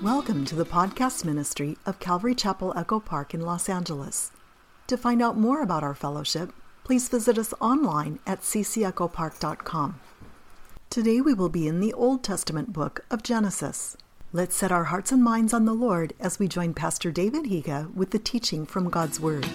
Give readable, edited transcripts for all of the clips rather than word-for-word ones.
Welcome to the podcast ministry of Calvary Chapel Echo Park in Los Angeles. To find out more about our fellowship, please visit us online at ccechopark.com. Today we will be in the Old Testament book of Genesis. Let's set our hearts and minds on the Lord as we join Pastor David Higa with the teaching from God's Word.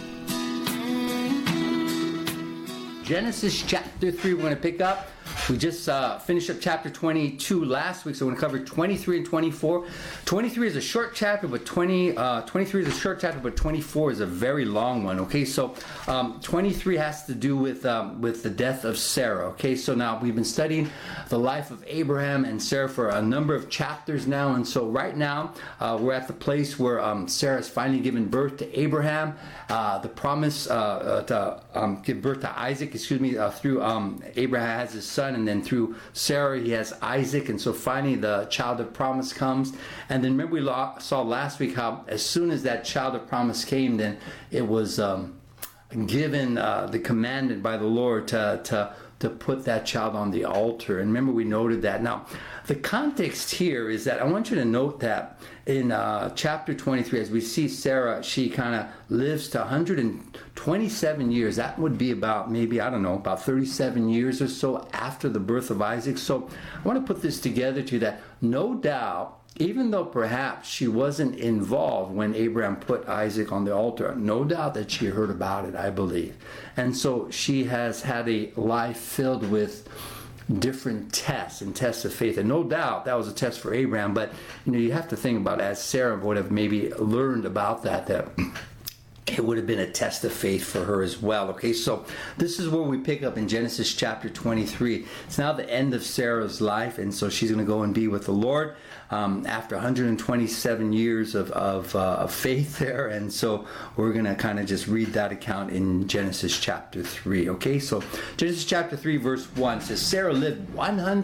Genesis chapter 3, we're going to pick up. We just finished up chapter 22 last week, so we're going to cover 23 and 24. 23 is a short chapter, but 23 is a short chapter, but 24 is a very long one. Okay, so 23 has to do with the death of Sarah. Okay, so now we've been studying the life of Abraham and Sarah for a number of chapters now, and so right now we're at the place where Sarah has finally given birth to Abraham. The promise to give birth to Isaac, through Abraham has his son, and then through Sarah he has Isaac, and so finally the child of promise comes. And then remember we saw last week how as soon as that child of promise came, then it was given the commandment by the Lord to put that child on the altar. And remember we noted that. Now the context here is that I want you to note that in chapter 23, as we see Sarah, she kind of lives to 127 years. That would be about about 37 years or so after the birth of Isaac. So I want to put this together to you that no doubt, even though perhaps she wasn't involved when Abraham put Isaac on the altar, no doubt that she heard about it, I believe. And so she has had a life filled with different tests and tests of faith, and no doubt that was a test for Abraham. But you have to think about, as Sarah would have maybe learned about that it would have been a test of faith for her as well. Okay, so this is where we pick up in Genesis chapter 23. It's now the end of Sarah's life, and so she's going to go and be with the Lord after 127 years of faith there. And so we're going to kind of just read that account in Genesis chapter 3. Okay, so Genesis chapter 3 verse 1 says, Sarah lived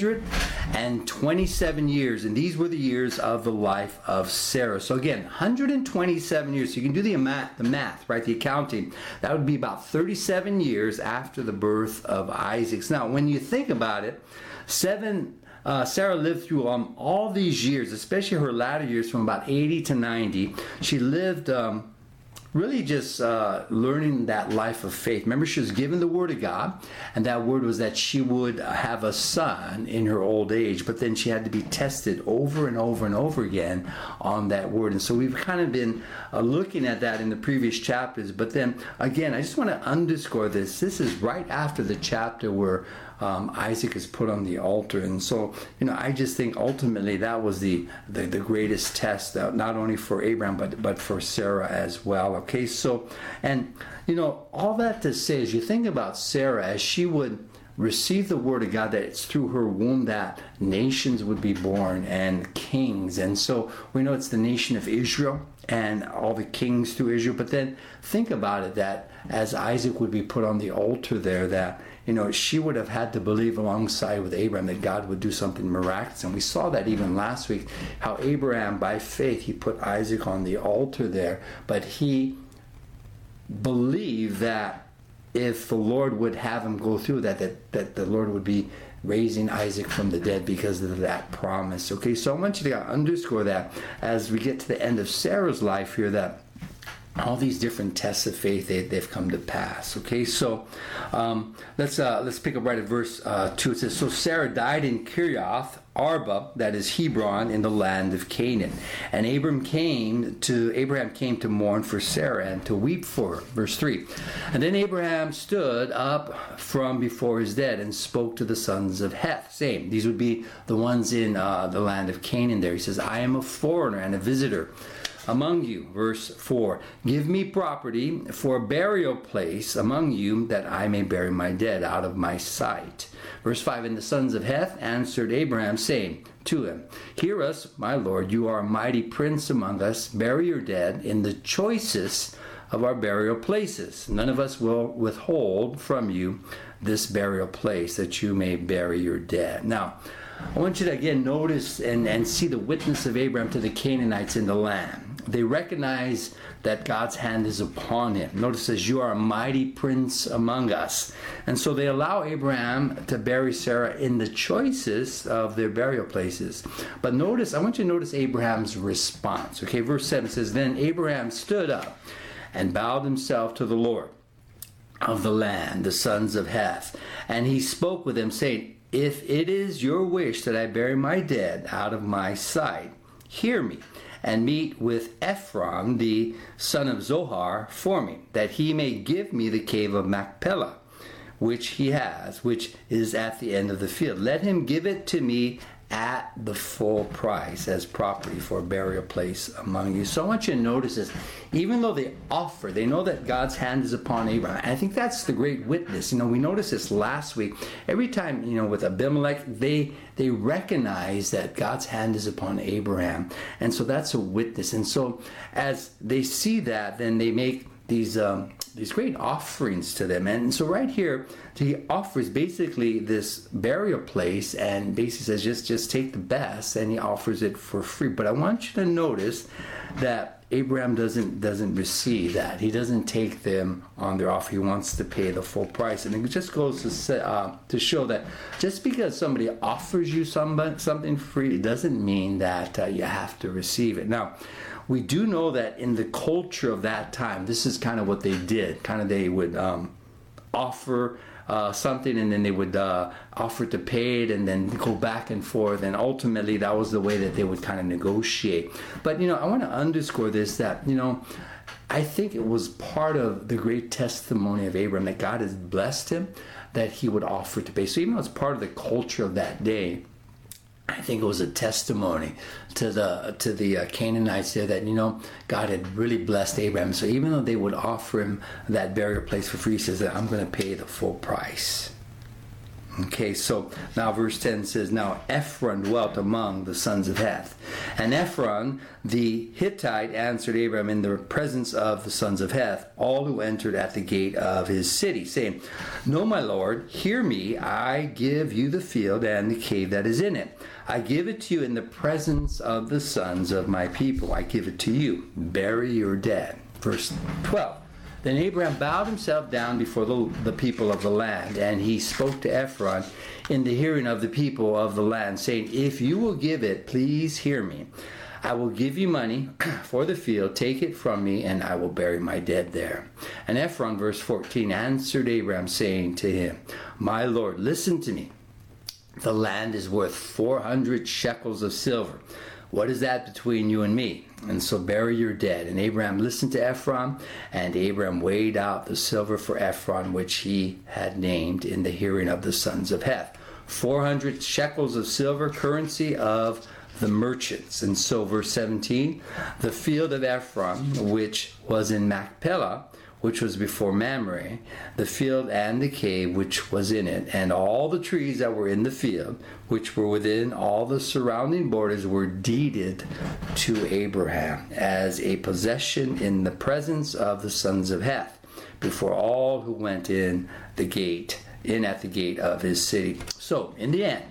127 years, and these were the years of the life of Sarah. So again, 127 years. So you can do the math, right? The accounting. That would be about 37 years after the birth of Isaac. Now, when you think about it, Sarah lived through all these years, especially her latter years from about 80 to 90. She lived really just learning that life of faith. Remember, she was given the word of God, and that word was that she would have a son in her old age, but then she had to be tested over and over and over again on that word. And so we've kind of been looking at that in the previous chapters. But then again, I just want to underscore this. This is right after the chapter where Isaac is put on the altar. And so, I just think ultimately that was the greatest test, not only for Abraham, but for Sarah as well. Okay, so, and, all that to say is you think about Sarah as she would receive the word of God, that it's through her womb that nations would be born and kings. And so we know it's the nation of Israel and all the kings through Israel. But then think about it, that as Isaac would be put on the altar there, that she would have had to believe alongside with Abraham that God would do something miraculous. And we saw that even last week, how Abraham, by faith, he put Isaac on the altar there. But he believed that if the Lord would have him go through that the Lord would be raising Isaac from the dead because of that promise. Okay, so I want you to underscore that as we get to the end of Sarah's life here, that all these different tests of faith, they've come to pass. Okay, so let's pick up right at verse 2. It says, so Sarah died in Kiriath Arba, that is Hebron, in the land of Canaan. And Abraham came to mourn for Sarah and to weep for her. Verse 3. And then Abraham stood up from before his dead and spoke to the sons of Heth, saying, these would be the ones in the land of Canaan there. He says, I am a foreigner and a visitor among you. Verse 4, give me property for a burial place among you, that I may bury my dead out of my sight. Verse 5, and the sons of Heth answered Abraham, saying to him, hear us, my lord, you are a mighty prince among us. Bury your dead in the choicest of our burial places. None of us will withhold from you this burial place, that you may bury your dead. Now, I want you to again notice and see the witness of Abraham to the Canaanites in the land. They recognize that God's hand is upon him. Notice it says, you are a mighty prince among us. And so they allow Abraham to bury Sarah in the choicest of their burial places. But notice, I want you to notice Abraham's response. Okay, verse 7 says, then Abraham stood up and bowed himself to the Lord of the land, the sons of Heth. And he spoke with them, saying, if it is your wish that I bury my dead out of my sight, hear me, and meet with Ephron, the son of Zohar, for me, that he may give me the cave of Machpelah, which he has, which is at the end of the field. Let him give it to me at the full price as property for a burial place among you. So I want you to notice this. Even though they offer, they know that God's hand is upon Abraham. And I think that's the great witness. You know, we noticed this last week. Every time, you know, with Abimelech, they recognize that God's hand is upon Abraham. And so that's a witness. And so as they see that, then they make these great offerings to them. And so right here, he offers basically this burial place and basically says, just take the best, and he offers it for free. But I want you to notice that Abraham doesn't receive that. He doesn't take them on their offer. He wants to pay the full price. And it just goes to show that just because somebody offers you something free, it doesn't mean that you have to receive it. Now, we do know that in the culture of that time, this is kind of what they did. Kind of they would offer something, and then they would offer to pay it, and then go back and forth, and ultimately that was the way that they would kind of negotiate. But, you know, I want to underscore this, that, you know, I think it was part of the great testimony of Abraham that God has blessed him, that he would offer to pay. So even though it's part of the culture of that day, I think it was a testimony to the Canaanites there that, you know, God had really blessed Abraham. So even though they would offer him that burial place for free, he says that I'm going to pay the full price. Okay, so now verse 10 says, now Ephron dwelt among the sons of Heth. And Ephron the Hittite answered Abraham in the presence of the sons of Heth, all who entered at the gate of his city, saying, no, my lord, hear me, I give you the field and the cave that is in it. I give it to you in the presence of the sons of my people. I give it to you. Bury your dead. Verse 12. Then Abraham bowed himself down before the people of the land, and he spoke to Ephron in the hearing of the people of the land, saying, if you will give it, please hear me. I will give you money for the field. Take it from me, and I will bury my dead there. And Ephron, verse 14, answered Abraham, saying to him, my lord, listen to me. The land is worth 400 shekels of silver. What is that between you and me? And so bury your dead. And Abraham listened to Ephron, and Abraham weighed out the silver for Ephron, which he had named in the hearing of the sons of Heth. 400 shekels of silver, currency of the merchants. And so verse 17, the field of Ephron, which was in Machpelah, which was before Mamre, the field and the cave which was in it, and all the trees that were in the field, which were within all the surrounding borders, were deeded to Abraham as a possession in the presence of the sons of Heth, before all who went in at the gate of his city. So, in the end,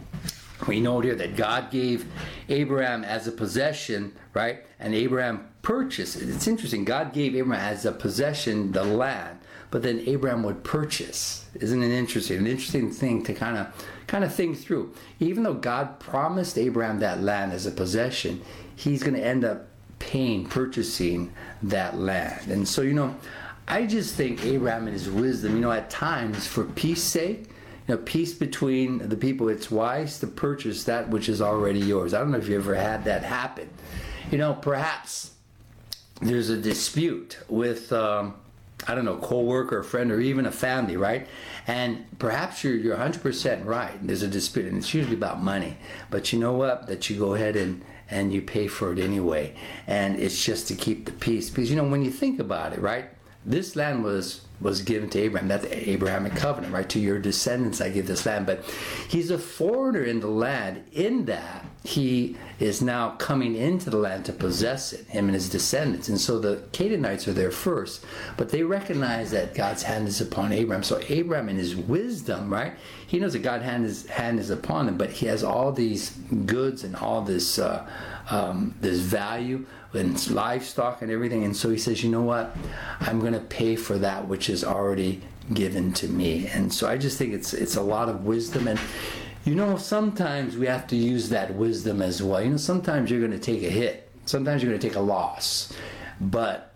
we know here that God gave Abraham as a possession, right? And Abraham purchased it. It's interesting. God gave Abraham as a possession the land, but then Abraham would purchase. Isn't it interesting? An interesting thing to kind of think through. Even though God promised Abraham that land as a possession, he's going to end up purchasing that land. And so, you know, I just think Abraham in his wisdom, you know, at times for peace sake, you know, peace between the people, it's wise to purchase that which is already yours. I don't know if you ever had that happen. You know, perhaps there's a dispute with, I don't know, co-worker, a friend, or even a family, right? And perhaps you're 100% right. There's a dispute, and it's usually about money. But you know what? That you go ahead and you pay for it anyway. And it's just to keep the peace. Because, you know, when you think about it, right? This land was was given to Abraham. That's the Abrahamic covenant, right? To your descendants I give this land. But he's a foreigner in the land in that he is now coming into the land to possess it, him and his descendants. And so the Canaanites are there first, but they recognize that God's hand is upon Abraham. So Abraham, in his wisdom, right, he knows that God's hand is upon him, but he has all these goods and all this this value and livestock and everything. And so he says, you know what, I'm going to pay for that which is already given to me. And so I just think it's a lot of wisdom. And sometimes we have to use that wisdom as well. Sometimes you're going to take a hit. Sometimes you're going to take a loss. But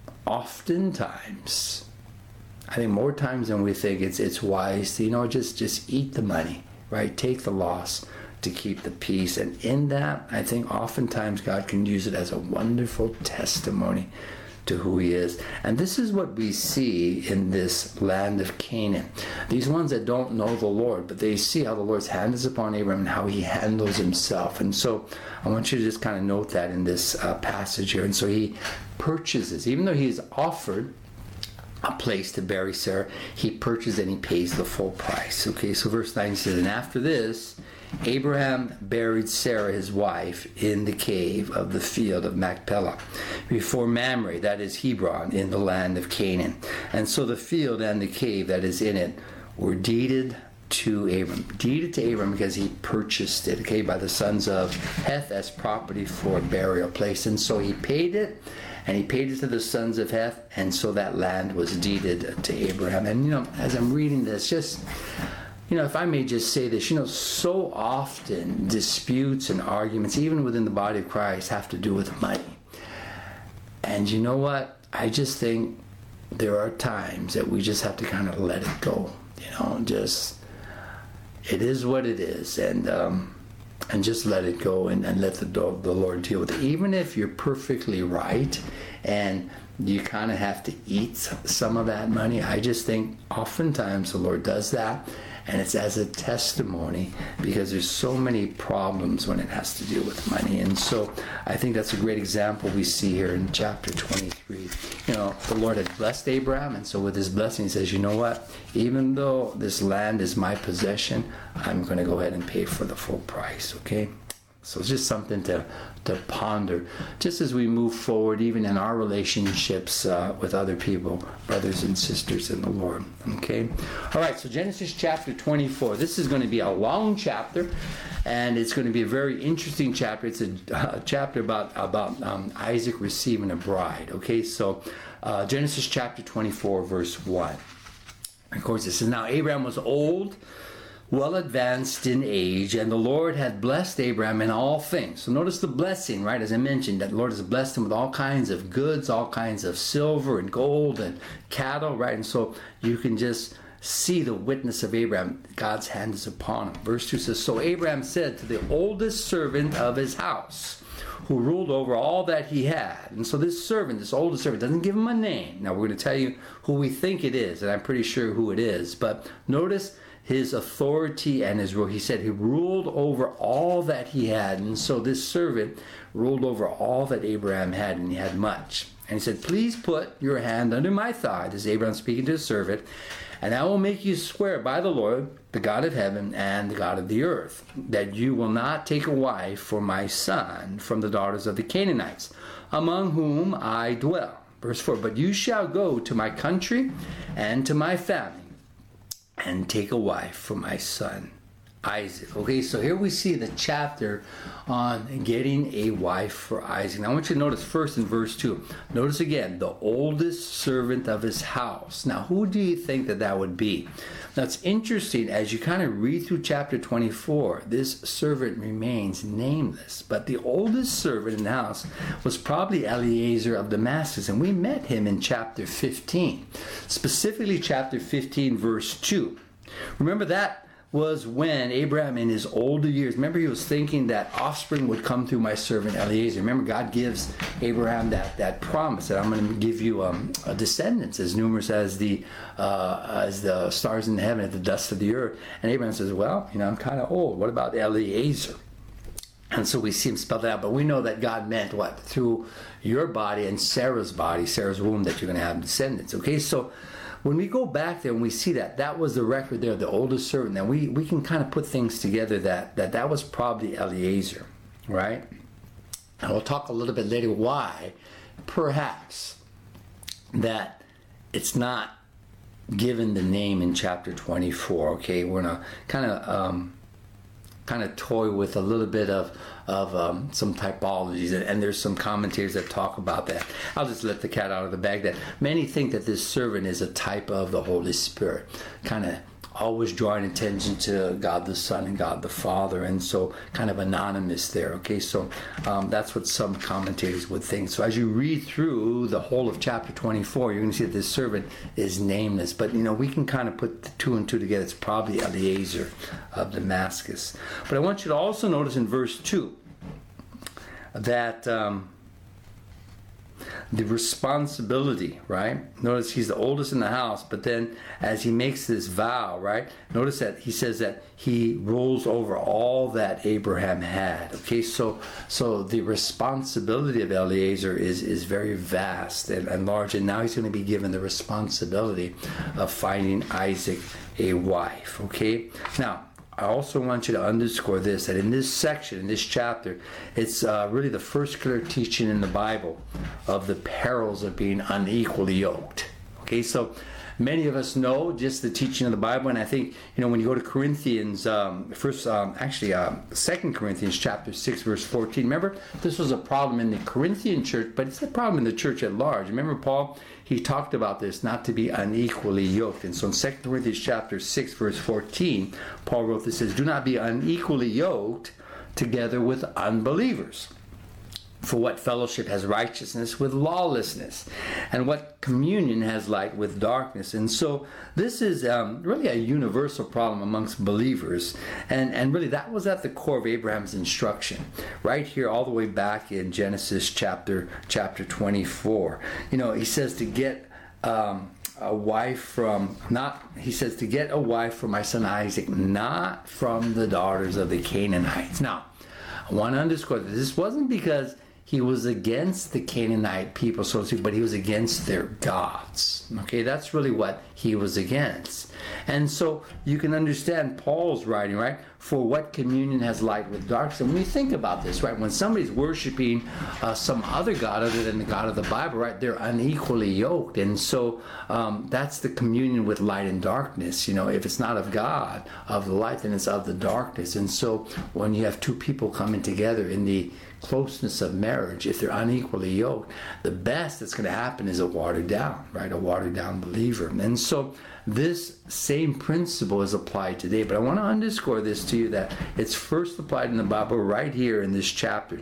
oftentimes, I think more times than we think, it's wise to, just eat the money, right? Take the loss to keep the peace. And in that, I think oftentimes God can use it as a wonderful testimony to who he is. And this is what we see in this land of Canaan. These ones that don't know the Lord, but they see how the Lord's hand is upon Abraham and how he handles himself. And so I want you to just kind of note that in this passage here. And so he purchases, even though he's offered a place to bury Sarah, he purchases and he pays the full price. Okay, so verse 9 says, and after this, Abraham buried Sarah his wife in the cave of the field of Machpelah before Mamre, that is Hebron, in the land of Canaan. And so the field and the cave that is in it were deeded to Abram. Deeded to Abram because he purchased it, okay, by the sons of Heth as property for a burial place. And so he paid it, and he paid it to the sons of Heth, and so that land was deeded to Abraham. And, as I'm reading this, just... if I may just say this, so often disputes and arguments, even within the body of Christ, have to do with money. And you know what? I just think there are times that we just have to kind of let it go. It is what it is. And just let it go and let the Lord deal with it. Even if you're perfectly right and you kind of have to eat some of that money, I just think oftentimes the Lord does that. And it's as a testimony because there's so many problems when it has to do with money. And so I think that's a great example we see here in chapter 23. The Lord had blessed Abraham, and so with his blessing he says, you know what? Even though this land is my possession, I'm going to go ahead and pay for the full price, okay? So it's just something to ponder, just as we move forward, even in our relationships with other people, brothers and sisters in the Lord. Okay? All right, so Genesis chapter 24. This is going to be a long chapter, and it's going to be a very interesting chapter. It's a chapter about Isaac receiving a bride. Okay, so Genesis chapter 24, verse 1. Of course, it says, now Abraham was old, well advanced in age, and the Lord had blessed Abraham in all things. So notice the blessing, right? As I mentioned, that the Lord has blessed him with all kinds of goods, all kinds of silver and gold and cattle, right? And so you can just see the witness of Abraham. God's hand is upon him. Verse 2 says, so Abraham said to the oldest servant of his house, who ruled over all that he had. And so this oldest servant, doesn't give him a name. Now we're going to tell you who we think it is, and I'm pretty sure who it is. But notice his authority and his rule. He said he ruled over all that he had. And so this servant ruled over all that Abraham had, and he had much. And he said, please put your hand under my thigh, this is Abraham speaking to his servant, and I will make you swear by the Lord, the God of heaven and the God of the earth, that you will not take a wife for my son from the daughters of the Canaanites, among whom I dwell. Verse 4, but you shall go to my country and to my family, and take a wife for my son Isaac. Okay, so here we see the chapter on getting a wife for Isaac. Now I want you to notice first in verse 2. Notice again, the oldest servant of his house. Now who do you think that would be? Now it's interesting, as you kind of read through chapter 24, this servant remains nameless. But the oldest servant in the house was probably Eliezer of Damascus, and we met him in chapter 15. Specifically chapter 15 verse 2. Remember, that was when Abraham in his older years, remember he was thinking that offspring would come through my servant Eliezer. Remember, God gives Abraham that promise that I'm going to give you a descendants as numerous as the stars in the heaven, at the dust of the earth. And Abraham says, well, I'm kind of old. What about Eliezer? And so we see him spell that out. But we know that God meant what? Through your body and Sarah's body, Sarah's womb, that you're going to have descendants. Okay, so when we go back there and we see that was the record there, the oldest servant, then we can kind of put things together that was probably Eliezer, right? And we'll talk a little bit later why, perhaps, that it's not given the name in chapter 24. Okay, we're gonna kind of toy with a little bit of some typologies, and there's some commentators that talk about that. I'll just let the cat out of the bag that many think that this servant is a type of the Holy Spirit, kind of always drawing attention to God the Son and God the Father, and so kind of anonymous there. Okay, so that's what some commentators would think. So as you read through the whole of chapter 24, you're going to see that this servant is nameless, but we can kind of put the two and two together. It's probably Eliezer of Damascus. But I want you to also notice in verse 2 that the responsibility, right? Notice he's the oldest in the house, but then as he makes this vow, right? Notice that he says that he rules over all that Abraham had. Okay, so the responsibility of Eliezer is very vast and large, and now he's going to be given the responsibility of finding Isaac a wife. Okay, now I also want you to underscore this, that in this section, in this chapter, it's really the first clear teaching in the Bible of the perils of being unequally yoked. Okay, so many of us know just the teaching of the Bible, and I think, when you go to Corinthians, 2 Corinthians chapter 6, verse 14, remember, this was a problem in the Corinthian church, but it's a problem in the church at large. Remember Paul? He talked about this, not to be unequally yoked. And so in 2 Corinthians chapter 6, verse 14, Paul wrote this, says, "Do not be unequally yoked together with unbelievers. For what fellowship has righteousness with lawlessness? And what communion has light with darkness?" And so this is really a universal problem amongst believers. And really that was at the core of Abraham's instruction. Right here all the way back in Genesis chapter 24. He says to get a wife from to get a wife for my son Isaac, not from the daughters of the Canaanites. Now, I want to underscore that this wasn't because he was against the Canaanite people, so to speak, but he was against their gods. Okay, that's really what he was against. And so you can understand Paul's writing, right? For what communion has light with darkness? And when you think about this, right, when somebody's worshiping some other god other than the God of the Bible, right, they're unequally yoked. And so that's the communion with light and darkness. If it's not of God, of the light, then it's of the darkness. And so when you have two people coming together in the closeness of marriage, if they're unequally yoked, the best that's going to happen is a watered down believer. And so this same principle is applied today, but I want to underscore this to you that it's first applied in the Bible right here in this chapter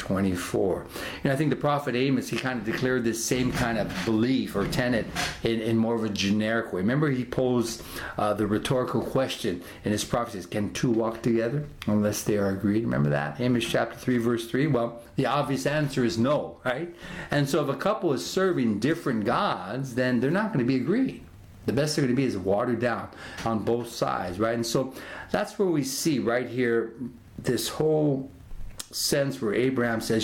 24. I think the prophet Amos, he kind of declared this same kind of belief or tenet in more of a generic way. Remember, he posed the rhetorical question in his prophecies, can two walk together unless they are agreed? Remember that? Amos chapter 3, verse 3? Well, the obvious answer is no, right? And so if a couple is serving different gods, then they're not going to be agreed. The best they're going to be is watered down on both sides, right? And so that's where we see right here this whole sense where Abraham says,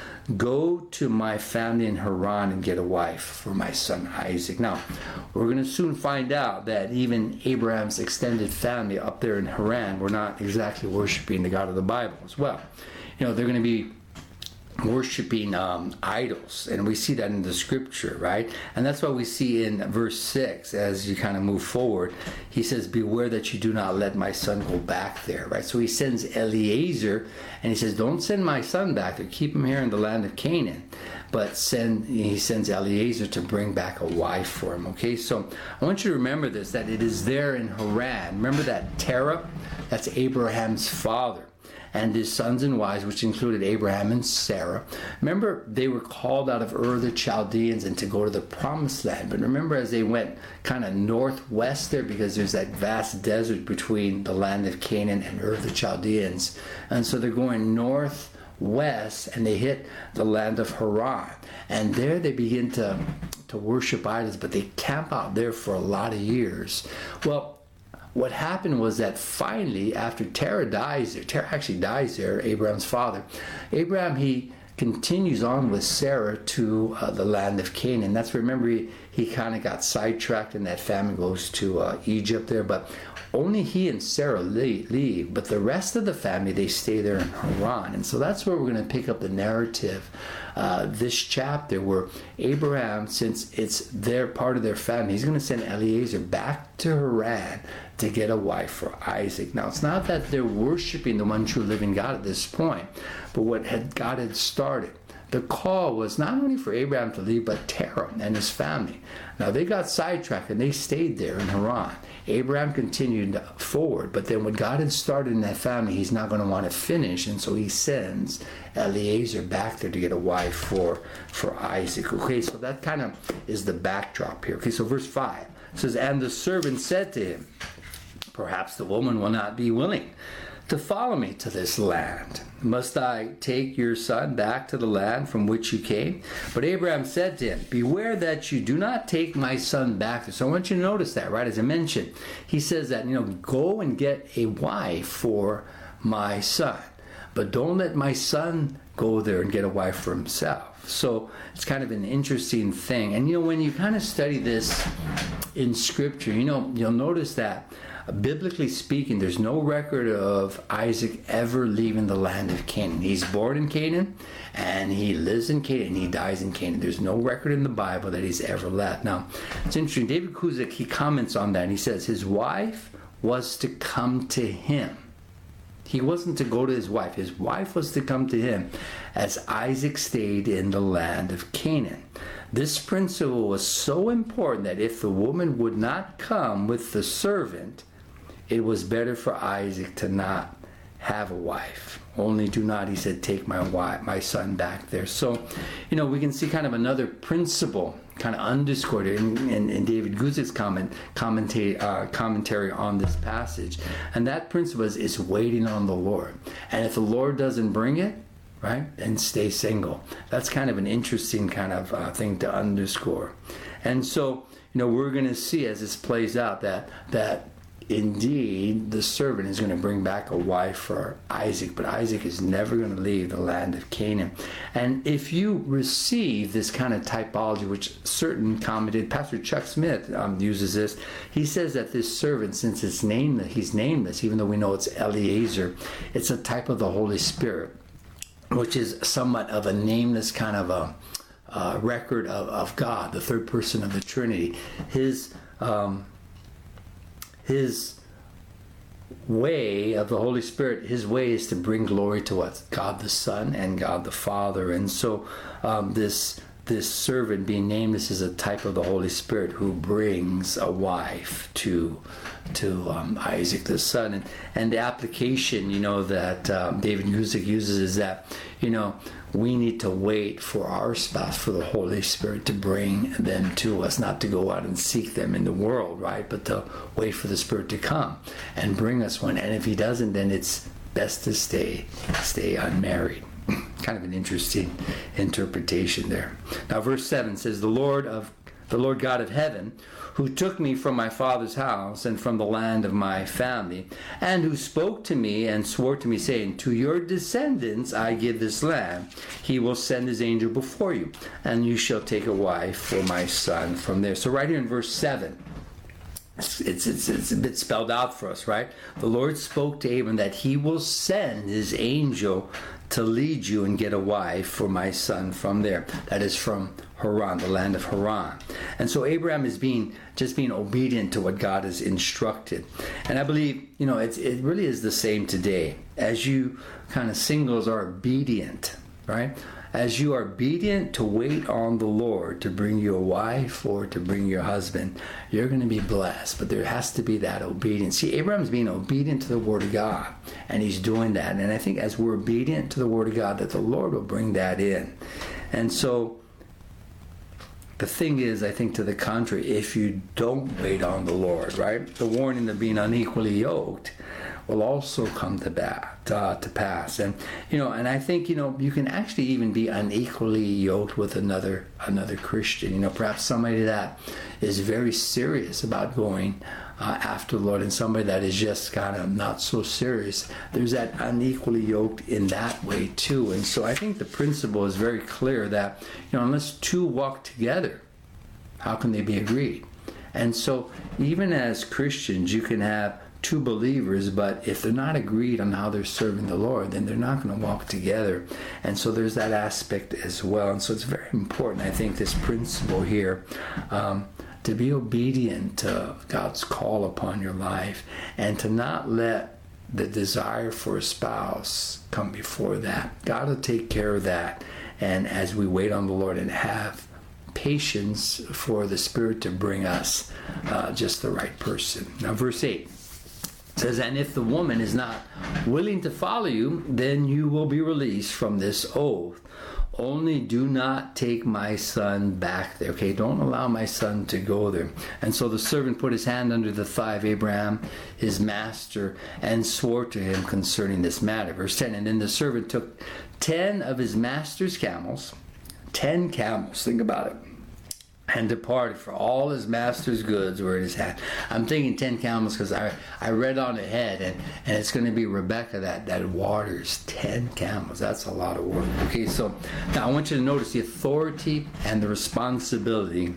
go to my family in Haran and get a wife for my son Isaac. Now, we're going to soon find out that even Abraham's extended family up there in Haran were not exactly worshiping the God of the Bible as well. They're going to be worshiping idols, and we see that in the scripture, right? And that's what we see in verse 6 as you kind of move forward. He says, beware that you do not let my son go back there, right? So he sends Eliezer, and he says, don't send my son back there, keep him here in the land of Canaan, but he sends Eliezer to bring back a wife for him. Okay, so I want you to remember this, that it is there in Haran. Remember that Terah? That's Abraham's father, and his sons and wives, which included Abraham and Sarah. Remember, they were called out of Ur the Chaldeans and to go to the promised land. But remember, as they went kind of northwest there, because there's that vast desert between the land of Canaan and Ur the Chaldeans. And so they're going northwest, and they hit the land of Haran. And there they begin to worship idols, but they camp out there for a lot of years. Well, what happened was that finally, after Terah actually dies there, Abraham's father, Abraham, he continues on with Sarah to the land of Canaan. That's, remember, he kind of got sidetracked, and that family goes to Egypt there, but only he and Sarah leave, but the rest of the family, they stay there in Haran. And so that's where we're going to pick up the narrative this chapter, where Abraham, since it's their part of their family, he's going to send Eliezer back to Haran to get a wife for Isaac. Now, it's not that they're worshiping the one true living God at this point, but what God had started. The call was not only for Abraham to leave, but Terah and his family. Now, they got sidetracked and they stayed there in Haran. Abraham continued forward, but then what God had started in that family, he's not going to want to finish, and so he sends Eliezer back there to get a wife for Isaac. Okay, so that kind of is the backdrop here. Okay, so verse 5 says, "And the servant said to him, perhaps the woman will not be willing to follow me to this land. Must I take your son back to the land from which you came?" But Abraham said to him, "Beware that you do not take my son back there." So I want you to notice that, right? As I mentioned, he says that, go and get a wife for my son. But don't let my son go there and get a wife for himself. So it's kind of an interesting thing. And when you kind of study this in Scripture, you'll notice that biblically speaking, there's no record of Isaac ever leaving the land of Canaan. He's born in Canaan, and he lives in Canaan, and he dies in Canaan. There's no record in the Bible that he's ever left. Now, it's interesting. David Kuzik, he comments on that, and he says his wife was to come to him. He wasn't to go to his wife. His wife was to come to him as Isaac stayed in the land of Canaan. This principle was so important that if the woman would not come with the servant, it was better for Isaac to not have a wife. Only do not, he said, take my son back there. So, we can see kind of another principle kind of underscored in David Guzik's commentary on this passage. And that principle is waiting on the Lord. And if the Lord doesn't bring it, right, then stay single. That's kind of an interesting kind of thing to underscore. And so, we're going to see as this plays out that indeed the servant is going to bring back a wife for Isaac, but Isaac is never going to leave the land of Canaan. And if you receive this kind of typology, which certain commented, Pastor Chuck Smith uses this, he says that this servant, since it's nameless, he's nameless, even though we know it's Eliezer, it's a type of the Holy Spirit, which is somewhat of a nameless kind of a record of God, the third person of the Trinity. His way of the Holy Spirit, his way is to bring glory to what? God the Son and God the Father. And so this servant being named, this is a type of the Holy Spirit who brings a wife to Isaac the son. And the application, that David Guzik uses is that, we need to wait for our spouse, for the Holy Spirit to bring them to us, not to go out and seek them in the world, right? But to wait for the Spirit to come and bring us one. And if he doesn't, then it's best to stay unmarried. Kind of an interesting interpretation there. Now, verse 7 says, the Lord God of heaven, who took me from my father's house and from the land of my family, and who spoke to me and swore to me, saying, to your descendants I give this land. He will send his angel before you, and you shall take a wife for my son from there. So right here in verse 7, it's a bit spelled out for us, right? The Lord spoke to Abram that he will send his angel to lead you and get a wife for my son from there. That is from Haran, the land of Haran. And so Abraham is being obedient to what God has instructed. And I believe, it really is the same today. As you kind of singles are obedient, right? As you are obedient to wait on the Lord to bring you a wife or to bring your husband, you're going to be blessed. But there has to be that obedience. See, Abraham's being obedient to the Word of God, and he's doing that. And I think as we're obedient to the Word of God, that the Lord will bring that in. And so the thing is, I think to the contrary, if you don't wait on the Lord, right? The warning of being unequally yoked. will also come to pass. And and I think you can actually even be unequally yoked with another Christian. Perhaps somebody that is very serious about going after the Lord, and somebody that is just kind of not so serious. There's that unequally yoked in that way too. And so I think the principle is very clear that unless two walk together, how can they be agreed? And so even as Christians, you can have two believers, but if they're not agreed on how they're serving the Lord, then they're not going to walk together. And so there's that aspect as well. And so it's very important, I think, this principle here, to be obedient to God's call upon your life, and to not let the desire for a spouse come before that. God will take care of that. And as we wait on the Lord and have patience for the Spirit to bring us just the right person. Now, verse 8 says, and if the woman is not willing to follow you, then you will be released from this oath. Only do not take my son back there. Okay, don't allow my son to go there. And so the servant put his hand under the thigh of Abraham, his master, and swore to him concerning this matter. Verse 10, and then the servant took 10 of his master's camels, 10 camels, think about it, and departed, for all his master's goods were in his hand. I'm thinking 10 camels because I read on ahead, and it's going to be Rebecca that waters 10 camels. That's a lot of work. Okay, so now I want you to notice the authority and the responsibility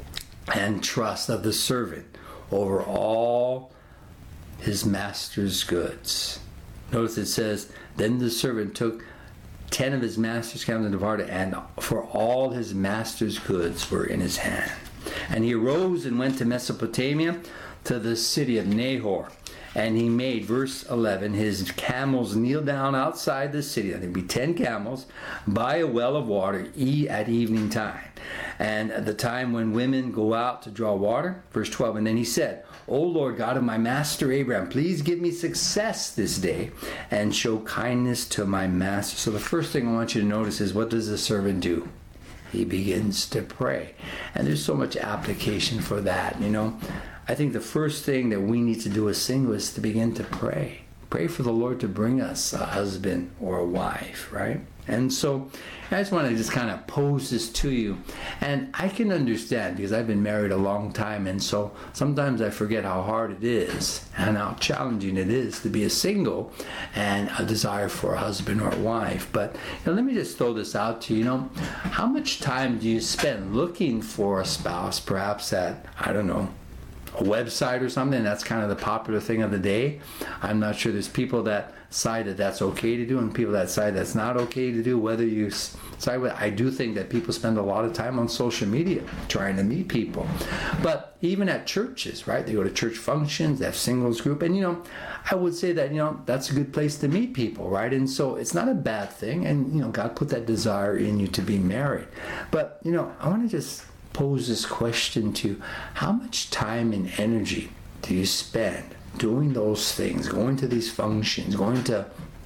and trust of the servant over all his master's goods. Notice it says, then the servant took 10 of his master's camels and departed, and for all his master's goods were in his hand. And he arose and went to Mesopotamia, to the city of Nahor. And he made, verse 11, his camels kneel down outside the city. There'd be 10 camels by a well of water at evening time, and at the time when women go out to draw water. Verse 12, and then he said, O Lord God of my master Abraham, please give me success this day and show kindness to my master. So the first thing I want you to notice is, what does the servant do? He begins to pray. And there's so much application for that. I think the first thing that we need to do as single is to begin to pray. Pray for the Lord to bring us a husband or a wife, right? And so I just want to just kind of pose this to you. And I can understand, because I've been married a long time, and so sometimes I forget how hard it is and how challenging it is to be a single and a desire for a husband or a wife. But let me just throw this out to you. How much time do you spend looking for a spouse, perhaps at, I don't know, a website or something? That's kind of the popular thing of the day. I'm not sure. There's people that side that that's okay to do, and people that side that's not okay to do. Whether you side with, I do think that people spend a lot of time on social media trying to meet people. But even at churches, right? They go to church functions, they have singles group, and I would say that that's a good place to meet people, right? And so it's not a bad thing, and God put that desire in you to be married. But I want to just pose this question to you. How much time and energy do you spend doing those things, going to these functions, going to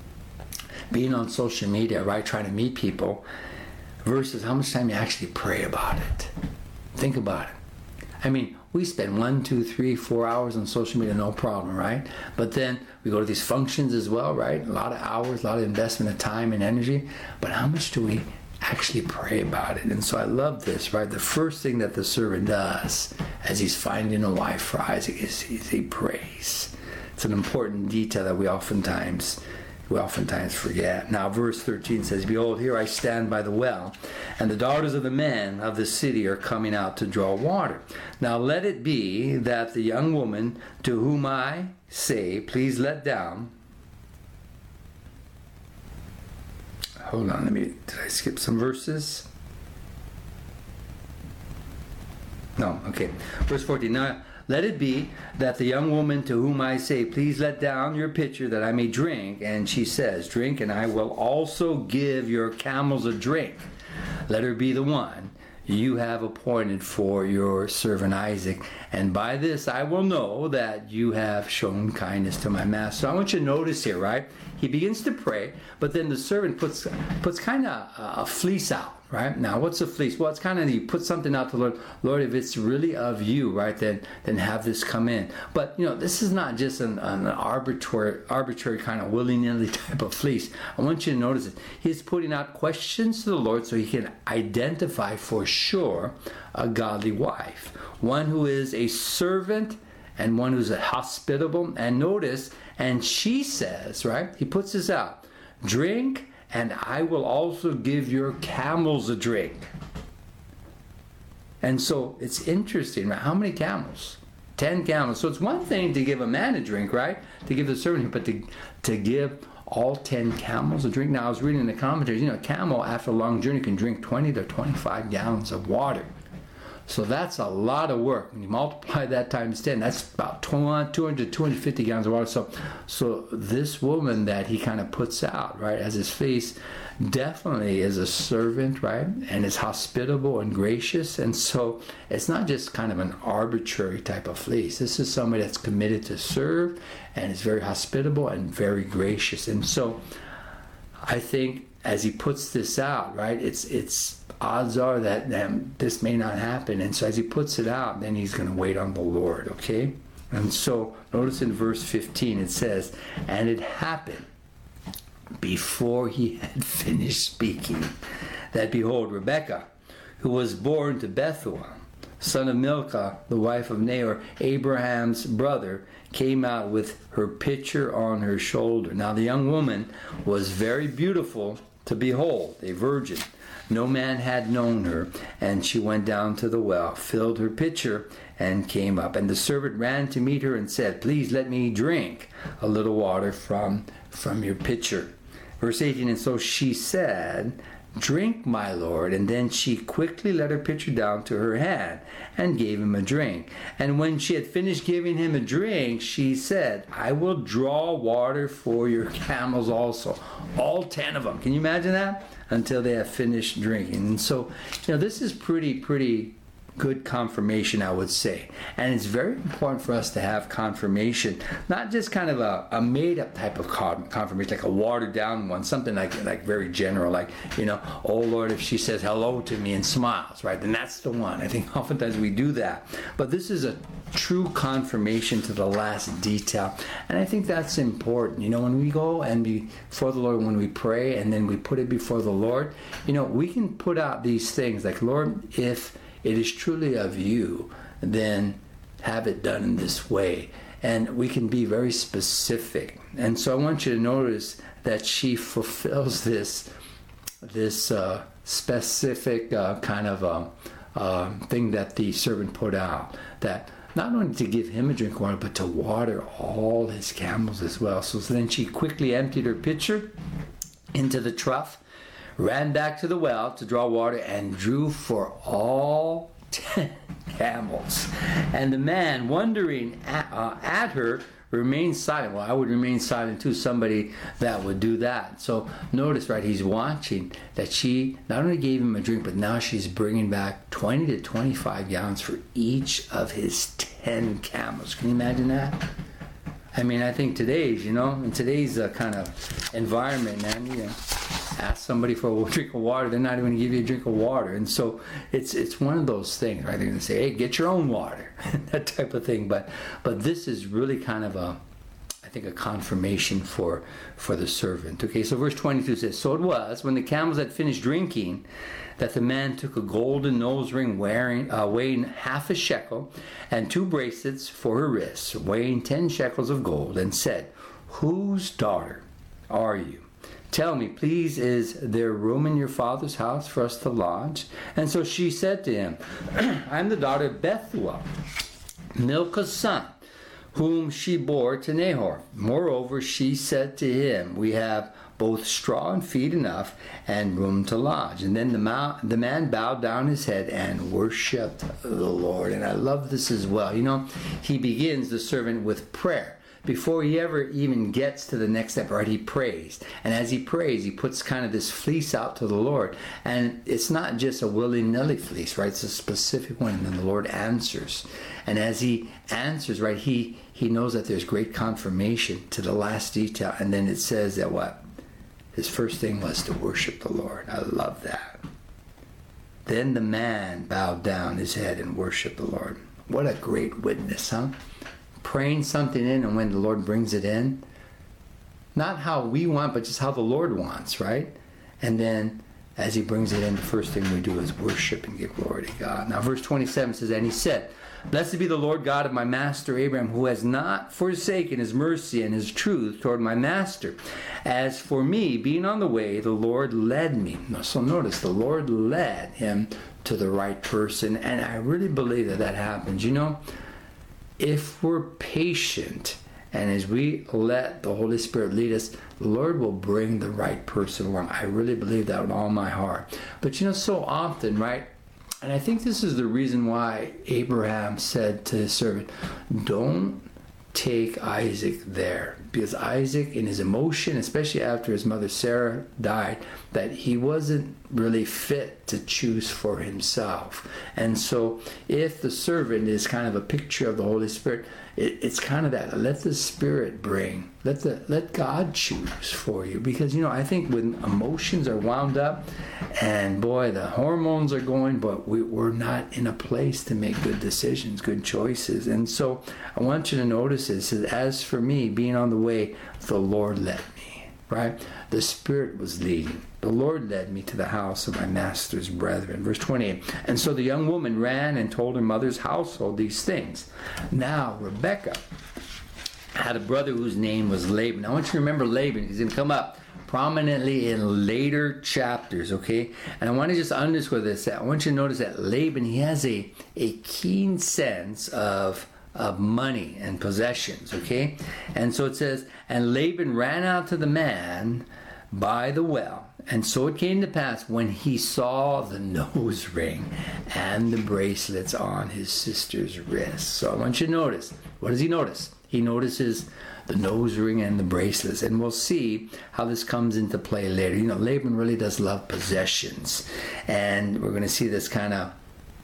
being on social media, right, trying to meet people, versus how much time you actually pray about it? Think about it. I mean, we spend 1, 2, 3, 4 hours on social media, no problem, right? But then we go to these functions as well, right? A lot of hours, a lot of investment of time and energy. But how much do we actually pray about it? And so I love this, right? The first thing that the servant does as he's finding a wife for Isaac is he prays. It's an important detail that we oftentimes forget. Now verse 13 says, behold, here I stand by the well, and the daughters of the men of the city are coming out to draw water. Now let it be that the young woman to whom I say, please let down. Hold on, did I skip some verses? No, okay. Verse 14, now let it be that the young woman to whom I say, please let down your pitcher that I may drink. And she says, drink, and I will also give your camels a drink. Let her be the one you have appointed for your servant Isaac. And by this I will know that you have shown kindness to my master. So I want you to notice here, right? he begins to pray, but then the servant puts kind of a fleece out. Right? Now, what's a fleece? Well, it's kind of, you put something out to the Lord. Lord, if it's really of you, right, then have this come in. But, this is not just an arbitrary kind of willy-nilly type of fleece. I want you to notice it. He's putting out questions to the Lord so he can identify for sure a godly wife. One who is a servant and one who's hospitable. And notice, and she says, right, he puts this out, drink, and I will also give your camels a drink. And so it's interesting, right? How many camels? 10 camels. So it's one thing to give a man a drink, right? To give the servant, but to give all 10 camels a drink. Now, I was reading in the commentaries, a camel after a long journey can drink 20 to 25 gallons of water. So that's a lot of work. When you multiply that times 10, that's about 200 to 250 gallons of water. So this woman that he kind of puts out, right, as his face, definitely is a servant, right, and is hospitable and gracious. And so it's not just kind of an arbitrary type of fleece. This is somebody that's committed to serve and is very hospitable and very gracious. And so I think as he puts this out, right, it's odds are that this may not happen. And so as he puts it out, then he's going to wait on the Lord, okay? And so notice in verse 15 it says, and it happened before he had finished speaking that, behold, Rebekah, who was born to Bethuel, son of Milcah, the wife of Nahor, Abraham's brother, came out with her pitcher on her shoulder. Now the young woman was very beautiful to behold, a virgin. No man had known her, and she went down to the well, filled her pitcher, and came up. And the servant ran to meet her and said, please let me drink a little water from your pitcher. Verse 18, and so she said, drink, my lord. And then she quickly let her pitcher down to her hand and gave him a drink. And when she had finished giving him a drink, she said, I will draw water for your camels also. All 10 of them. Can you imagine that? Until they have finished drinking. And so, this is pretty good confirmation, I would say. And it's very important for us to have confirmation, not just kind of a made-up type of confirmation, like a watered-down one, something like very general, like, oh Lord, if she says hello to me and smiles, right, then that's the one. I think oftentimes we do that. But this is a true confirmation to the last detail. And I think that's important. When we go and before the Lord, when we pray and then we put it before the Lord, we can put out these things like, Lord, if it is truly of you, then have it done in this way. And we can be very specific. And so I want you to notice that she fulfills this specific kind of thing that the servant put out, that not only to give him a drink of water, but to water all his camels as well. So then she quickly emptied her pitcher into the trough, ran back to the well to draw water, and drew for all 10 camels. And the man, wondering at her, remained silent. Well, I would remain silent too, somebody that would do that. So notice, right, he's watching that she not only gave him a drink, but now she's bringing back 20 to 25 gallons for each of his 10 camels. Can you imagine that? I mean, I think today's, in today's kind of environment, man, ask somebody for a drink of water, they're not even going to give you a drink of water. And so it's one of those things, right? They're going to say, hey, get your own water, that type of thing. But this is really kind of a confirmation for the servant. Okay, so verse 22 says, so it was, when the camels had finished drinking, that the man took a golden nose ring weighing half a shekel, and 2 bracelets for her wrists, weighing 10 shekels of gold, and said, whose daughter are you? Tell me, please, is there room in your father's house for us to lodge? And so she said to him, I'm the daughter of Bethuel, Milcah's son, whom she bore to Nahor. Moreover, she said to him, we have both straw and feed enough and room to lodge. And then the man bowed down his head and worshipped the Lord. And I love this as well. He begins the servant with prayer, before he ever even gets to the next step, right, he prays. And as he prays, he puts kind of this fleece out to the Lord. And it's not just a willy-nilly fleece, right? It's a specific one, and then the Lord answers. And as he answers, right, he knows that there's great confirmation to the last detail. And then it says that what? His first thing was to worship the Lord. I love that. Then the man bowed down his head and worshiped the Lord. What a great witness, huh? Praying something in, and when the Lord brings it in, not how we want, but just how the Lord wants, right? And then as he brings it in, the first thing we do is worship and give glory to God. Now verse 27 says, and he said, blessed be the Lord God of my master Abraham, who has not forsaken his mercy and his truth toward my master. As for me, being on the way, the Lord led me. So notice, the Lord led him to the right person. And I really believe that happens. You know, if we're patient, and as we let the Holy Spirit lead us, the Lord will bring the right person along. I really believe that with all my heart. But you know, so often, right? And I think this is the reason why Abraham said to his servant, don't take Isaac there. Because Isaac, in his emotion, especially after his mother Sarah died, that he wasn't really fit to choose for himself. And so if the servant is kind of a picture of the Holy Spirit, it's kind of that. Let the Spirit bring. Let God choose for you. Because, you know, I think when emotions are wound up and, boy, the hormones are going, but we're not in a place to make good decisions, good choices. And so I want you to notice this. As for me, being on the way, the Lord led me, right? The Spirit was leading. The Lord led me to the house of my master's brethren. Verse 28. And so the young woman ran and told her mother's household these things. Now Rebekah had a brother whose name was Laban. I want you to remember Laban. He's going to come up prominently in later chapters, okay? And I want to just underscore this. I want you to notice that Laban, he has a keen sense of money and possessions, okay? And so it says, and Laban ran out to the man by the well. And so it came to pass when he saw the nose ring and the bracelets on his sister's wrists. So I want you to notice. What does he notice? He notices the nose ring and the bracelets. And we'll see how this comes into play later. You know, Laban really does love possessions. And we're going to see this kind of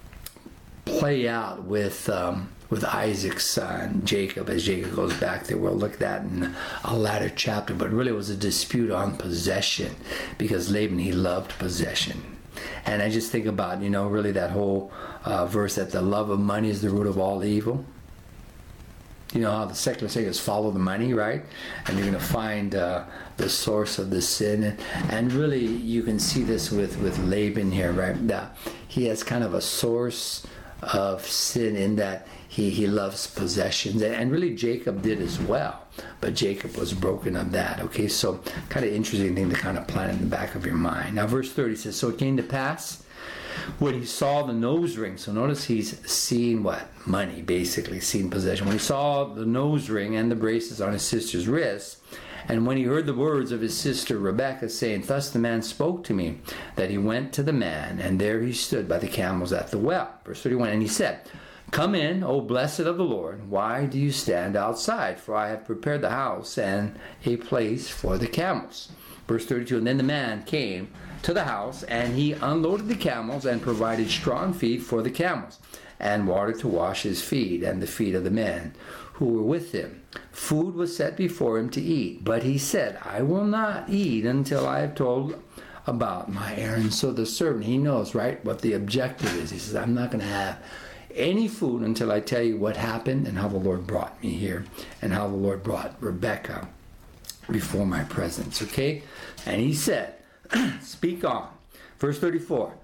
play out with Isaac's son, Jacob, as Jacob goes back there. We'll look at that in a latter chapter. But really it was a dispute on possession because Laban, he loved possession. And I just think about, you know, really that whole verse that the love of money is the root of all evil. You know how the secular say is follow the money, right? And you're going to find the source of the sin. And really you can see this with Laban here, right? That he has kind of a source of sin in that he loves possessions, and really Jacob did as well, but Jacob was broken of that. Okay, so kind of interesting thing to kind of plant in the back of your mind. Now verse 30 says, so it came to pass when he saw the nose ring. So notice he's seen what? Money, basically, seen possession. When he saw the nose ring and the bracelets on his sister's wrists, and when he heard the words of his sister Rebekah saying, thus the man spoke to me, that he went to the man, and there he stood by the camels at the well. Verse 31, and he said, come in, O blessed of the Lord. Why do you stand outside? For I have prepared the house and a place for the camels. Verse 32, and then the man came to the house, and he unloaded the camels and provided strong feed for the camels, and water to wash his feet and the feet of the men who were with him. Food was set before him to eat, but he said, I will not eat until I have told about my errand. So the servant, he knows, right, what the objective is. He says, I'm not going to have any food until I tell you what happened and how the Lord brought me here and how the Lord brought Rebekah before my presence, okay? And he said, speak on. Verse 34.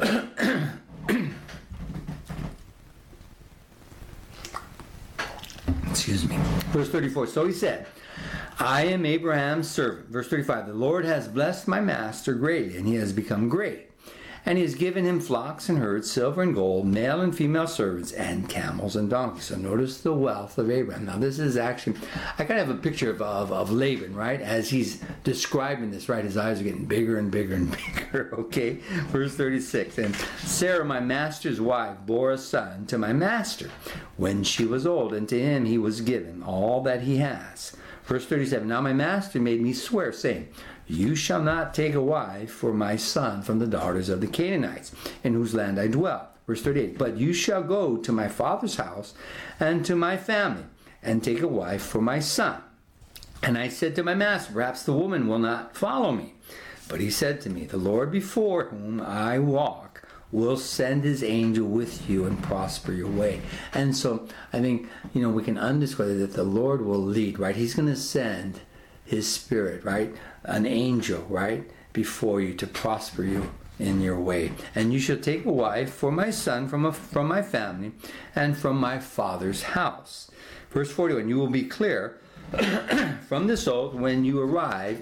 Excuse me. Verse 34. So he said, I am Abraham's servant. Verse 35. The Lord has blessed my master greatly, and he has become great. And he has given him flocks and herds, silver and gold, male and female servants, and camels and donkeys. So notice the wealth of Abraham. Now this is actually, I kind of have a picture of Laban, right? As he's describing this, right? His eyes are getting bigger and bigger and bigger, okay? Verse 36, and Sarah, my master's wife, bore a son to my master when she was old, and to him he was given all that he has. Verse 37, now my master made me swear, saying, you shall not take a wife for my son from the daughters of the Canaanites, in whose land I dwell. Verse 38, but you shall go to my father's house and to my family, and take a wife for my son. And I said to my master, perhaps the woman will not follow me. But he said to me, the Lord before whom I walk will send his angel with you and prosper your way. And so I think, we can understand that the Lord will lead, right? He's going to send his spirit, right? An angel, right? Before you to prosper you in your way. And you shall take a wife for my son from my family and from my father's house. Verse 41, you will be clear from this oath when you arrive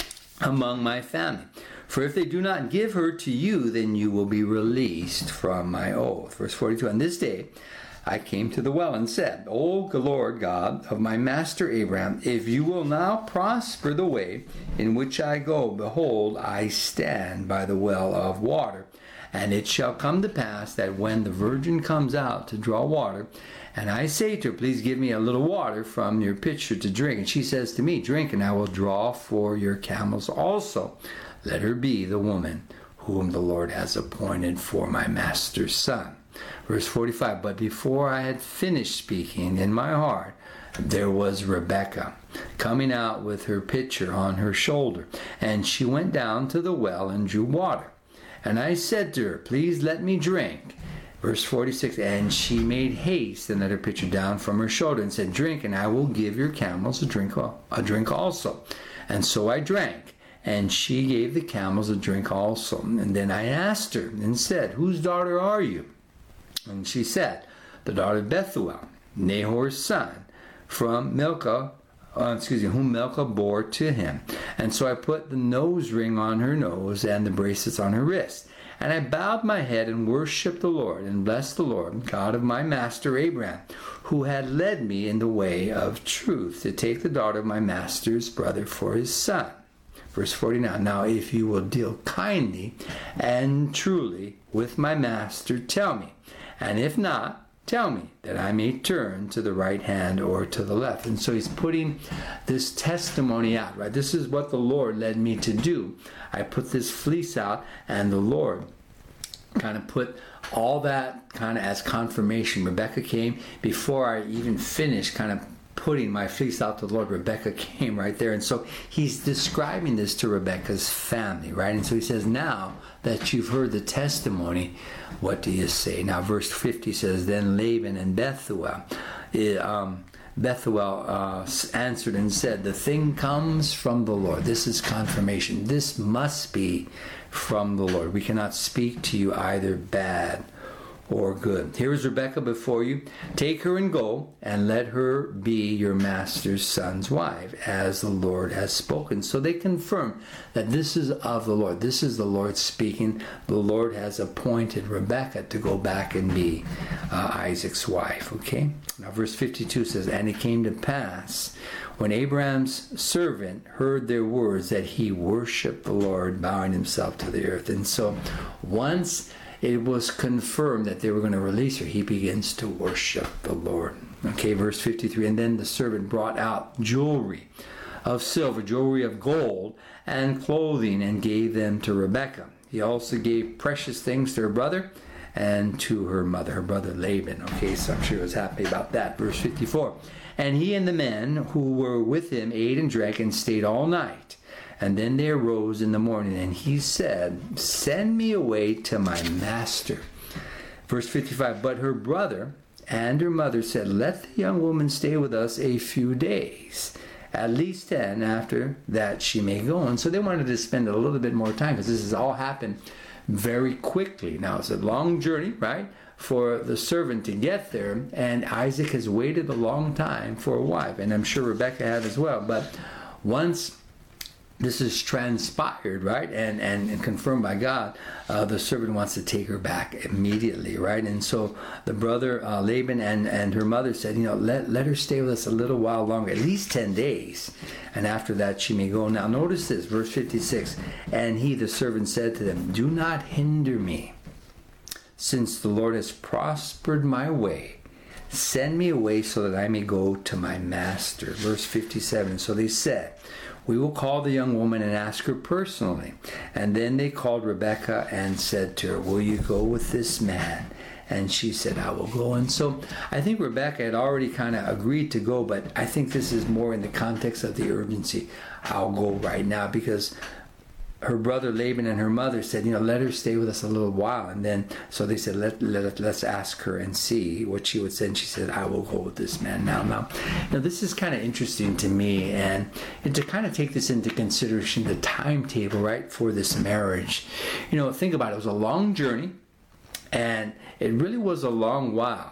among my family. For if they do not give her to you, then you will be released from my oath. Verse 42, on this day I came to the well and said, O Lord God of my master Abraham, if you will now prosper the way in which I go, behold, I stand by the well of water. And it shall come to pass that when the virgin comes out to draw water, and I say to her, please give me a little water from your pitcher to drink. And she says to me, drink, and I will draw for your camels also. Let her be the woman whom the Lord has appointed for my master's son. Verse 45, but before I had finished speaking in my heart, there was Rebekah coming out with her pitcher on her shoulder. And she went down to the well and drew water. And I said to her, please let me drink. Verse 46, and she made haste and let her pitcher down from her shoulder and said, drink, and I will give your camels a drink also. And so I drank, and she gave the camels a drink also. And then I asked her and said, whose daughter are you? And she said, the daughter of Bethuel, Nahor's son, from Milcah, whom Milcah bore to him. And so I put the nose ring on her nose and the bracelets on her wrist. And I bowed my head and worshipped the Lord and blessed the Lord, God of my master Abraham, who had led me in the way of truth to take the daughter of my master's brother for his son. Verse 49, now if you will deal kindly and truly with my master, tell me. And if not, tell me, that I may turn to the right hand or to the left. And so he's putting this testimony out, right? This is what the Lord led me to do. I put this fleece out, and the Lord kind of put all that kind of as confirmation. Rebekah came before I even finished kind of putting my fleece out to the Lord. Rebekah came right there. And so he's describing this to Rebekah's family, right? And so he says, now that you've heard the testimony, what do you say? Now verse 50 says, then Laban and Bethuel answered and said, the thing comes from the Lord. This is confirmation. This must be from the Lord. We cannot speak to you either bad or good. Here is Rebekah before you. Take her and go, and let her be your master's son's wife, as the Lord has spoken. So they confirm that this is of the Lord. This is the Lord speaking. The Lord has appointed Rebekah to go back and be Isaac's wife. Okay? Now verse 52 says, and it came to pass, when Abraham's servant heard their words, that he worshipped the Lord, bowing himself to the earth. And so once it was confirmed that they were going to release her, he begins to worship the Lord. Okay, verse 53, and then the servant brought out jewelry of silver, jewelry of gold, and clothing, and gave them to Rebekah. He also gave precious things to her brother and to her mother, her brother Laban. Okay, so I'm sure he was happy about that. Verse 54, and he and the men who were with him ate and drank and stayed all night. And then they arose in the morning, and he said, send me away to my master. Verse 55, but her brother and her mother said, let the young woman stay with us a few days, at least 10, after that she may go. And so they wanted to spend a little bit more time, because this has all happened very quickly. Now, it's a long journey, right, for the servant to get there, and Isaac has waited a long time for a wife, and I'm sure Rebekah had as well. But once this is transpired, right, and confirmed by God, the servant wants to take her back immediately, right? And so the brother Laban and her mother said, let her stay with us a little while longer, at least 10 days, and after that she may go. Now notice this, verse 56, and he, the servant, said to them, do not hinder me, since the Lord has prospered my way. Send me away so that I may go to my master. Verse 57, so they said, we will call the young woman and ask her personally. And then they called Rebekah and said to her, will you go with this man? And she said, I will go. And so I think Rebekah had already kind of agreed to go, but I think this is more in the context of the urgency. I'll go right now, because her brother Laban and her mother said, let her stay with us a little while. And then, so they said, let's ask her and see what she would say. And she said, I will go with this man now. This is kind of interesting to me. And to kind of take this into consideration, the timetable, right, for this marriage. Think about it. It was a long journey. And it really was a long while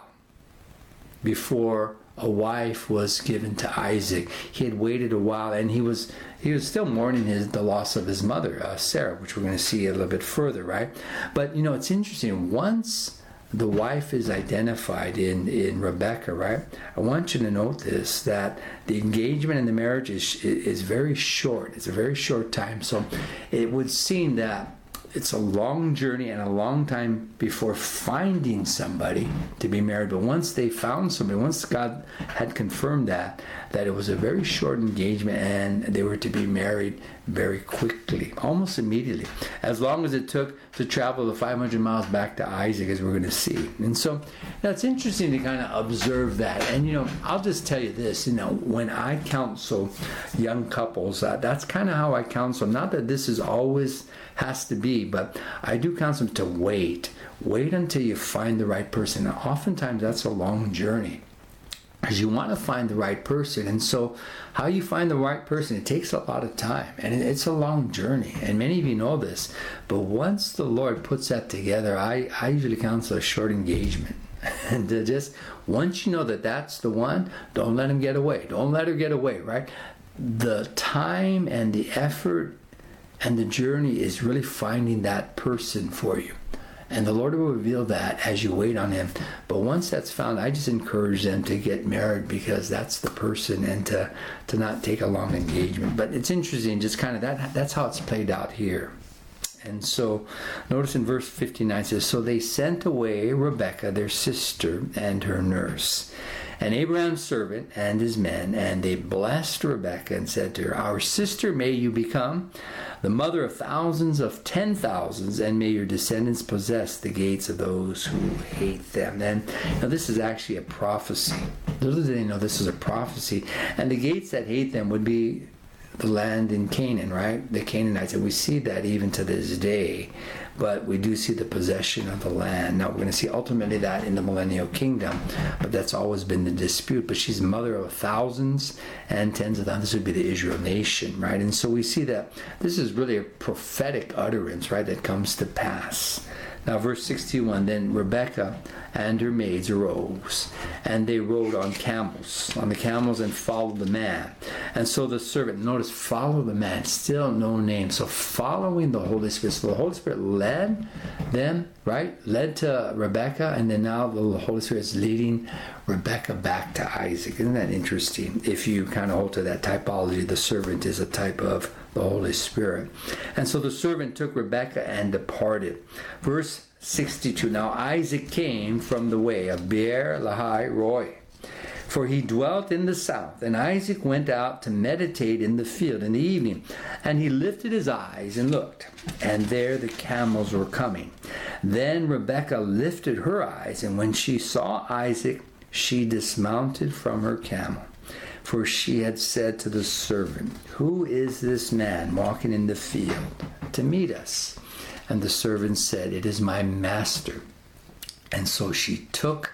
before a wife was given to Isaac. He had waited a while, and he was still mourning the loss of his mother, Sarah, which we're going to see a little bit further, right? But it's interesting. Once the wife is identified in Rebekah, right? I want you to note this, that the engagement and the marriage is very short. It's a very short time. So it would seem that it's a long journey and a long time before finding somebody to be married. But once they found somebody, once God had confirmed that it was a very short engagement and they were to be married very quickly, almost immediately, as long as it took to travel the 500 miles back to Isaac, as we're going to see. And so that's interesting to kind of observe that. And I'll just tell you this, when I counsel young couples, that's kind of how I counsel. Not that this is always has to be, but I do counsel them to wait until you find the right person. Now, oftentimes that's a long journey, because you want to find the right person. And so how you find the right person, it takes a lot of time, and it's a long journey, and many of you know this. But once the Lord puts that together, I usually counsel a short engagement. And just once you know that that's the one, don't let him get away. Don't let her get away, right? The time and the effort and the journey is really finding that person for you. And the Lord will reveal that as you wait on him. But once that's found, I just encourage them to get married, because that's the person, and to not take a long engagement. But it's interesting, just kind of that's how it's played out here. And so notice in verse 59 it says, so they sent away Rebekah, their sister, and her nurse, and Abraham's servant and his men, and they blessed Rebekah and said to her, our sister, may you become the mother of thousands of 10,000s, and may your descendants possess the gates of those who hate them. And this is actually a prophecy. Little do they know this is a prophecy. And the gates that hate them would be the land in Canaan, right? The Canaanites. And we see that even to this day. But we do see the possession of the land. Now, we're going to see ultimately that in the millennial kingdom. But that's always been the dispute. But she's mother of thousands and tens of thousands. This would be the Israel nation, right? And so we see that this is really a prophetic utterance, right, that comes to pass. Now, verse 61, then Rebekah and her maids arose, and they rode on the camels, and followed the man. And so the servant, notice, follow the man, still no name. So following the Holy Spirit. So the Holy Spirit led them, right? Led to Rebekah, and then now the Holy Spirit is leading Rebekah back to Isaac. Isn't that interesting? If you kind of hold to that typology, the servant is a type of the Holy Spirit. And so the servant took Rebekah and departed. Verse 62, now Isaac came from the way of Beer Lahai Roi, for he dwelt in the south. And Isaac went out to meditate in the field in the evening. And he lifted his eyes and looked, and there the camels were coming. Then Rebekah lifted her eyes, and when she saw Isaac, she dismounted from her camel. For she had said to the servant, who is this man walking in the field to meet us? And the servant said, it is my master. And so she took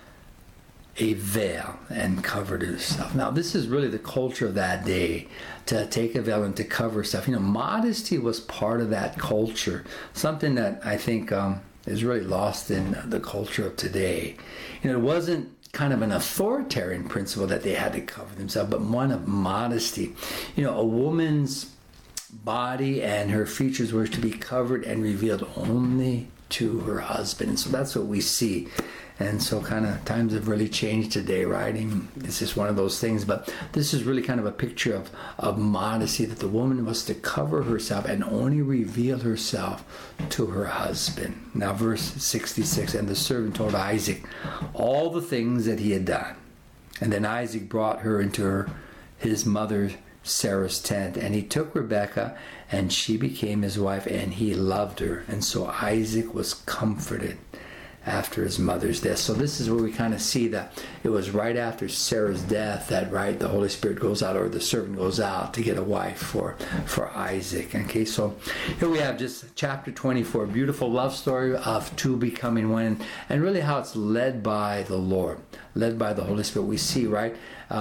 a veil and covered herself. Now, this is really the culture of that day, to take a veil and to cover herself. Modesty was part of that culture, something that I think is really lost in the culture of today. It wasn't kind of an authoritarian principle that they had to cover themselves, but one of modesty. A woman's body and her features were to be covered and revealed only to her husband. And so that's what we see. And so kind of times have really changed today, right? And it's just one of those things. But this is really kind of a picture of modesty, that the woman was to cover herself and only reveal herself to her husband. Now verse 66, and the servant told Isaac all the things that he had done. And then Isaac brought her into his mother Sarah's tent, and he took Rebekah, and she became his wife, and he loved her. And so Isaac was comforted after his mother's death. So this is where we kind of see that it was right after Sarah's death that, right, the Holy Spirit goes out, or the servant goes out to get a wife for Isaac. Okay, so here we have just chapter 24, beautiful love story of two becoming one, and really how it's led by the Lord, led by the Holy Spirit. We see, right,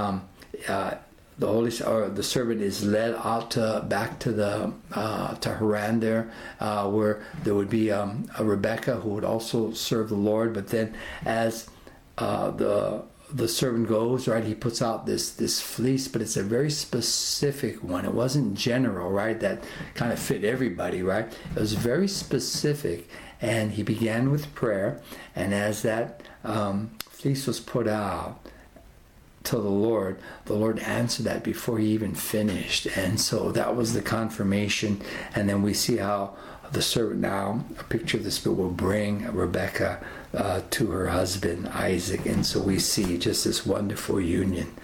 the servant is led out back to Haran there, where there would be a Rebekah who would also serve the Lord. But then, as the servant goes, right, he puts out this fleece, but it's a very specific one. It wasn't general, right, that kind of fit everybody, right? It was very specific, and he began with prayer. And as that fleece was put out to the Lord answered that before he even finished. And so that was the confirmation. And then we see how the servant, now a picture of the Spirit, will bring Rebekah to her husband Isaac. And so we see just this wonderful union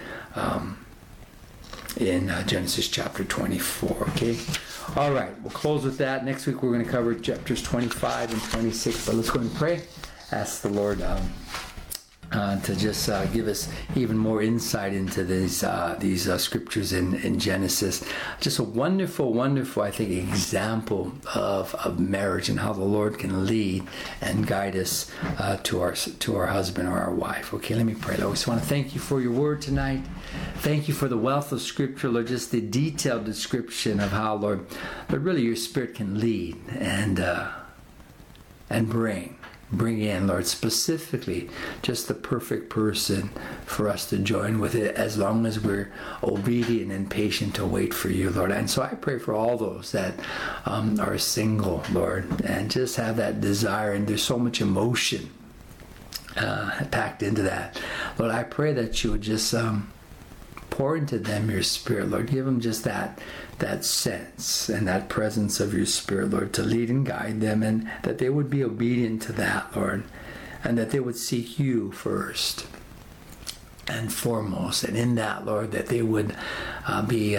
in Genesis chapter 24. Okay, all right, we'll close with that. Next week we're going to cover chapters 25 and 26, but let's go and pray. Ask the Lord to just give us even more insight into these scriptures in Genesis. Just a wonderful, I think, example of marriage and how the Lord can lead and guide us to our husband or our wife. Okay, let me pray. Lord, I just want to thank you for your word tonight. Thank you for the wealth of scripture, Lord, just the detailed description of how, Lord, but really your Spirit can lead and bring in, Lord, specifically just the perfect person for us to join with it, as long as we're obedient and patient to wait for you, Lord. And so I pray for all those that are single, Lord, and just have that desire, and there's so much emotion packed into that. Lord, I pray that you would just pour into them your Spirit, Lord. Give them just that sense and that presence of your Spirit, Lord, to lead and guide them, and that they would be obedient to that, Lord, and that they would seek you first and foremost. And in that, Lord, that they would be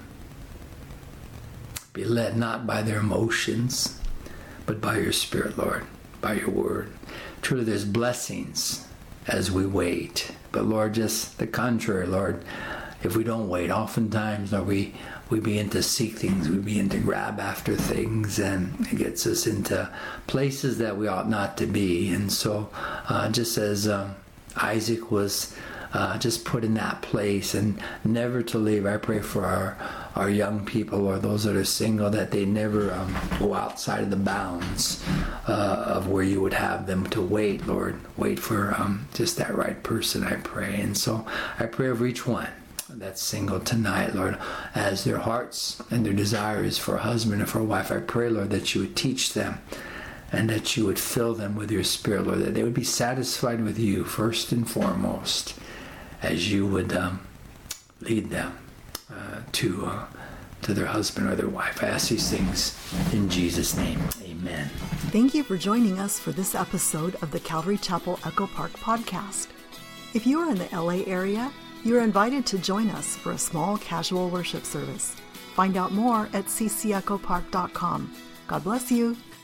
led not by their emotions, but by your Spirit, Lord, by your word. Truly, there's blessings as we wait. But Lord, just the contrary, Lord, if we don't wait, oftentimes, Lord, we begin to seek things, we begin to grab after things, and it gets us into places that we ought not to be. And so just as Isaac was just put in that place and never to leave, I pray for our young people, or those that are single, that they never go outside of the bounds of where you would have them to wait, Lord. Wait for just that right person, I pray. And so I pray over each one that's single tonight, Lord, as their hearts and their desire is for a husband or for a wife. I pray, Lord, that you would teach them, and that you would fill them with your Spirit, Lord, that they would be satisfied with you first and foremost, as you would lead them to their husband or their wife. I ask these things in Jesus' name. Amen. Thank you for joining us for this episode of the Calvary Chapel Echo Park podcast. If you are in the LA area, you are invited to join us for a small casual worship service. Find out more at ccechopark.com. God bless you.